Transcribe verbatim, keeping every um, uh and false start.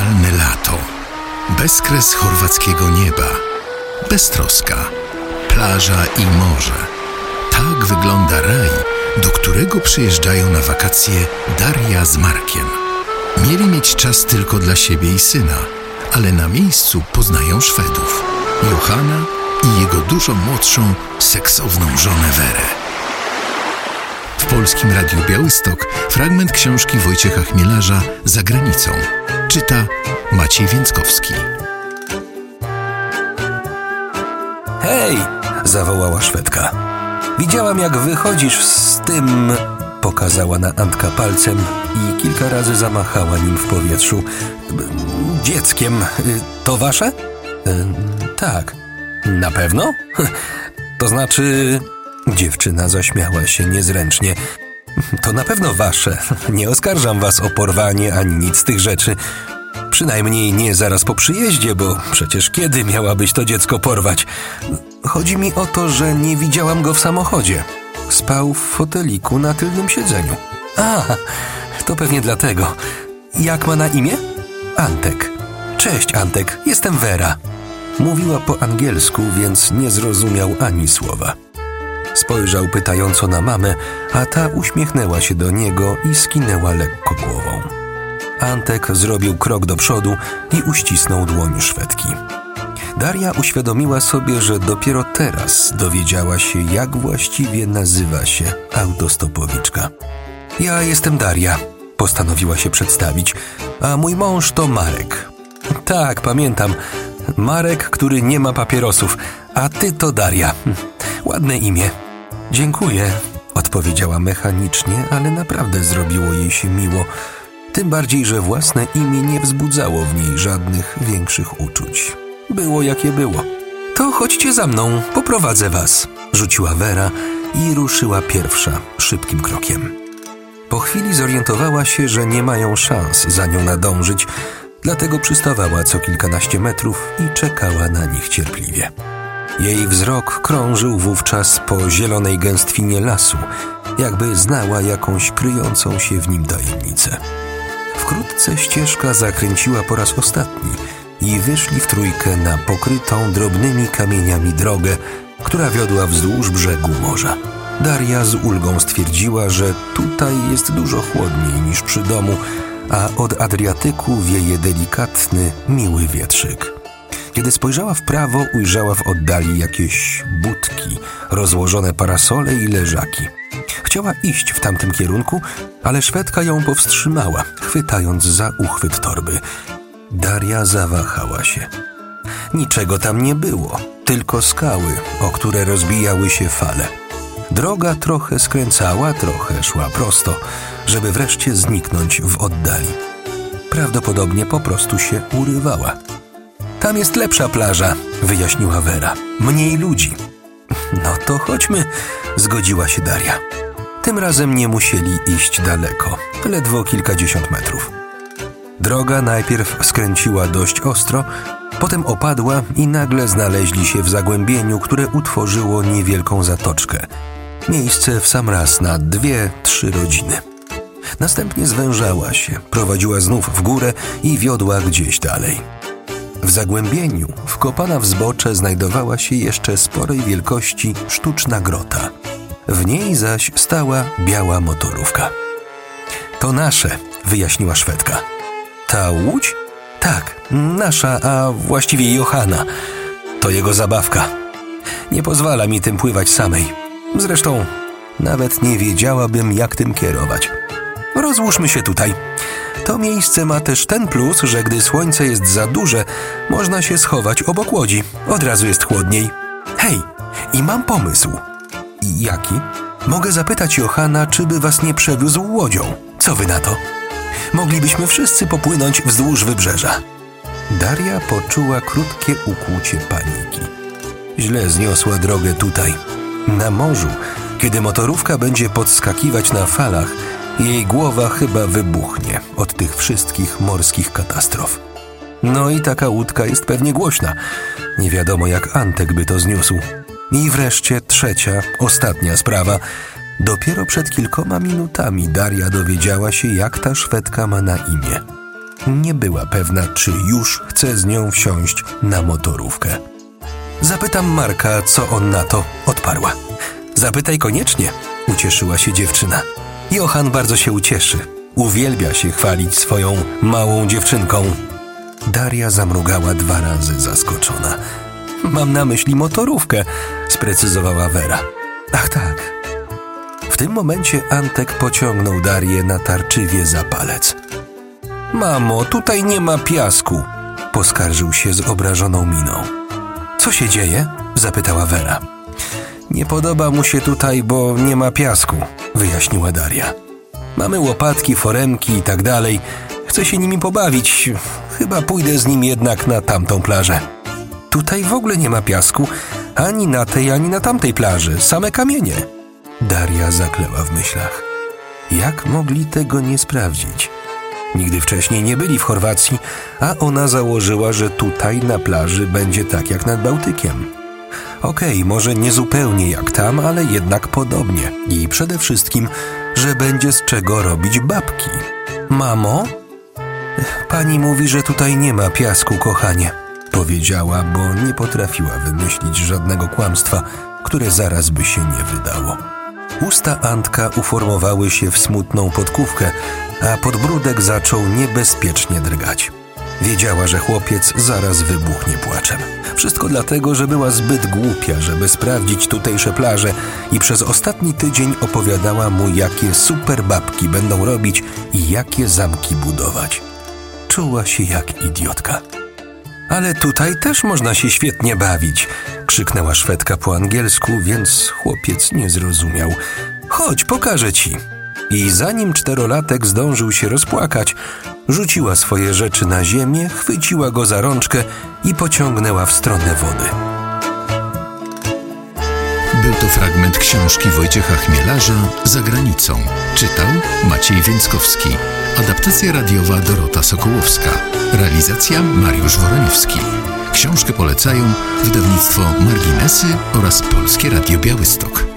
Idealne lato. Bezkres chorwackiego nieba. Beztroska. Plaża i morze. Tak wygląda raj, do którego przyjeżdżają na wakacje Daria z Markiem. Mieli mieć czas tylko dla siebie i syna, ale na miejscu poznają Szwedów. Johana i jego dużo młodszą, seksowną żonę Werę. W Polskim Radiu Białystok fragment książki Wojciecha Chmielarza Za granicą. Czyta Maciej Więckowski. Hej! Zawołała Szwedka. Widziałam, jak wychodzisz z tym... Pokazała na Antka palcem i kilka razy zamachała nim w powietrzu. Dzieckiem. To wasze? Tak. Na pewno? To znaczy... Dziewczyna zaśmiała się niezręcznie. To na pewno wasze. Nie oskarżam was o porwanie ani nic z tych rzeczy. Przynajmniej nie zaraz po przyjeździe, bo przecież kiedy miałabyś to dziecko porwać? Chodzi mi o to, że nie widziałam go w samochodzie. Spał w foteliku na tylnym siedzeniu. A, to pewnie dlatego. Jak ma na imię? Antek. Cześć, Antek, jestem Wera. Mówiła po angielsku, więc nie zrozumiał ani słowa. Spojrzał pytająco na mamę, a ta uśmiechnęła się do niego i skinęła lekko głową. Antek zrobił krok do przodu i uścisnął dłoń Szwedki. Daria uświadomiła sobie, że dopiero teraz dowiedziała się, jak właściwie nazywa się autostopowiczka. Ja jestem Daria, postanowiła się przedstawić, a mój mąż to Marek. Tak, pamiętam. Marek, który nie ma papierosów, a ty to Daria. Ładne imię. Dziękuję, odpowiedziała mechanicznie, ale naprawdę zrobiło jej się miło. Tym bardziej, że własne imię nie wzbudzało w niej żadnych większych uczuć. Było jakie było. To chodźcie za mną, poprowadzę was, rzuciła Wera i ruszyła pierwsza, szybkim krokiem. Po chwili zorientowała się, że nie mają szans za nią nadążyć, dlatego przystawała co kilkanaście metrów i czekała na nich cierpliwie. Jej wzrok krążył wówczas po zielonej gęstwinie lasu, jakby znała jakąś kryjącą się w nim tajemnicę. Wkrótce ścieżka zakręciła po raz ostatni i wyszli w trójkę na pokrytą drobnymi kamieniami drogę, która wiodła wzdłuż brzegu morza. Daria z ulgą stwierdziła, że tutaj jest dużo chłodniej niż przy domu, a od Adriatyku wieje delikatny, miły wietrzyk. Kiedy spojrzała w prawo, ujrzała w oddali jakieś budki, rozłożone parasole i leżaki. Chciała iść w tamtym kierunku, ale Szwedka ją powstrzymała, chwytając za uchwyt torby. Daria zawahała się. Niczego tam nie było, tylko skały, o które rozbijały się fale. Droga trochę skręcała, trochę szła prosto, żeby wreszcie zniknąć w oddali. Prawdopodobnie po prostu się urywała. Tam jest lepsza plaża, wyjaśniła Wera. Mniej ludzi. No to chodźmy, zgodziła się Daria. Tym razem nie musieli iść daleko, ledwo kilkadziesiąt metrów. Droga najpierw skręciła dość ostro, potem opadła i nagle znaleźli się w zagłębieniu, które utworzyło niewielką zatoczkę. Miejsce w sam raz na dwie, trzy rodziny. Następnie zwężała się, prowadziła znów w górę i wiodła gdzieś dalej. W zagłębieniu, wkopana w zbocze, znajdowała się jeszcze sporej wielkości sztuczna grota. W niej zaś stała biała motorówka. To nasze, wyjaśniła Szwedka. Ta łódź? Tak, nasza, a właściwie Johana. To jego zabawka. Nie pozwala mi tym pływać samej. Zresztą nawet nie wiedziałabym, jak tym kierować. Rozłóżmy się tutaj. To miejsce ma też ten plus, że gdy słońce jest za duże, można się schować obok łodzi. Od razu jest chłodniej. Hej, i mam pomysł. I jaki? Mogę zapytać Johana, czy by was nie przewiózł łodzią. Co wy na to? Moglibyśmy wszyscy popłynąć wzdłuż wybrzeża. Daria poczuła krótkie ukłucie paniki. Źle zniosła drogę tutaj. Na morzu, kiedy motorówka będzie podskakiwać na falach, jej głowa chyba wybuchnie od tych wszystkich morskich katastrof. No i taka łódka jest pewnie głośna. Nie wiadomo, jak Antek by to zniósł. I wreszcie trzecia, ostatnia sprawa. Dopiero przed kilkoma minutami Daria dowiedziała się, jak ta Szwedka ma na imię. nie była pewna, czy już chce z nią wsiąść na motorówkę. Zapytam Marka, co on na to, odparła. Zapytaj koniecznie, ucieszyła się dziewczyna. Johann bardzo się ucieszy. Uwielbia się chwalić swoją małą dziewczynką. Daria zamrugała dwa razy zaskoczona. Mam na myśli motorówkę, sprecyzowała Wera. Ach tak. W tym momencie Antek pociągnął Darię natarczywie za palec. Mamo, tutaj nie ma piasku, poskarżył się z obrażoną miną. Co się dzieje? Zapytała Wera. Nie podoba mu się tutaj, bo nie ma piasku, wyjaśniła Daria. Mamy łopatki, foremki i tak dalej. Chcę się nimi pobawić. Chyba pójdę z nim jednak na tamtą plażę. Tutaj w ogóle nie ma piasku, ani na tej, ani na tamtej plaży. Same kamienie. Daria zakleła w myślach. Jak mogli tego nie sprawdzić? Nigdy wcześniej nie byli w Chorwacji, a ona założyła, że tutaj na plaży będzie tak jak nad Bałtykiem. Okej, okay, może nie zupełnie jak tam, ale jednak podobnie. I przede wszystkim, że będzie z czego robić babki. Mamo? Pani mówi, że tutaj nie ma piasku, kochanie, powiedziała, bo nie potrafiła wymyślić żadnego kłamstwa, które zaraz by się nie wydało. Usta Antka uformowały się w smutną podkówkę, a podbródek zaczął niebezpiecznie drgać. Wiedziała, że chłopiec zaraz wybuchnie płaczem. Wszystko dlatego, że była zbyt głupia, żeby sprawdzić tutejsze plaże i przez ostatni tydzień opowiadała mu, jakie super babki będą robić i jakie zamki budować. Czuła się jak idiotka. Ale tutaj też można się świetnie bawić, krzyknęła Szwedka po angielsku, więc chłopiec nie zrozumiał. Chodź, pokażę ci. I zanim czterolatek zdążył się rozpłakać, rzuciła swoje rzeczy na ziemię, chwyciła go za rączkę i pociągnęła w stronę wody. Był to fragment książki Wojciecha Chmielarza „Za granicą”. Czytał Maciej Więckowski. Adaptacja radiowa Dorota Sokołowska. Realizacja Mariusz Woroniewski. Książkę polecają wydawnictwo Marginesy oraz Polskie Radio Białystok.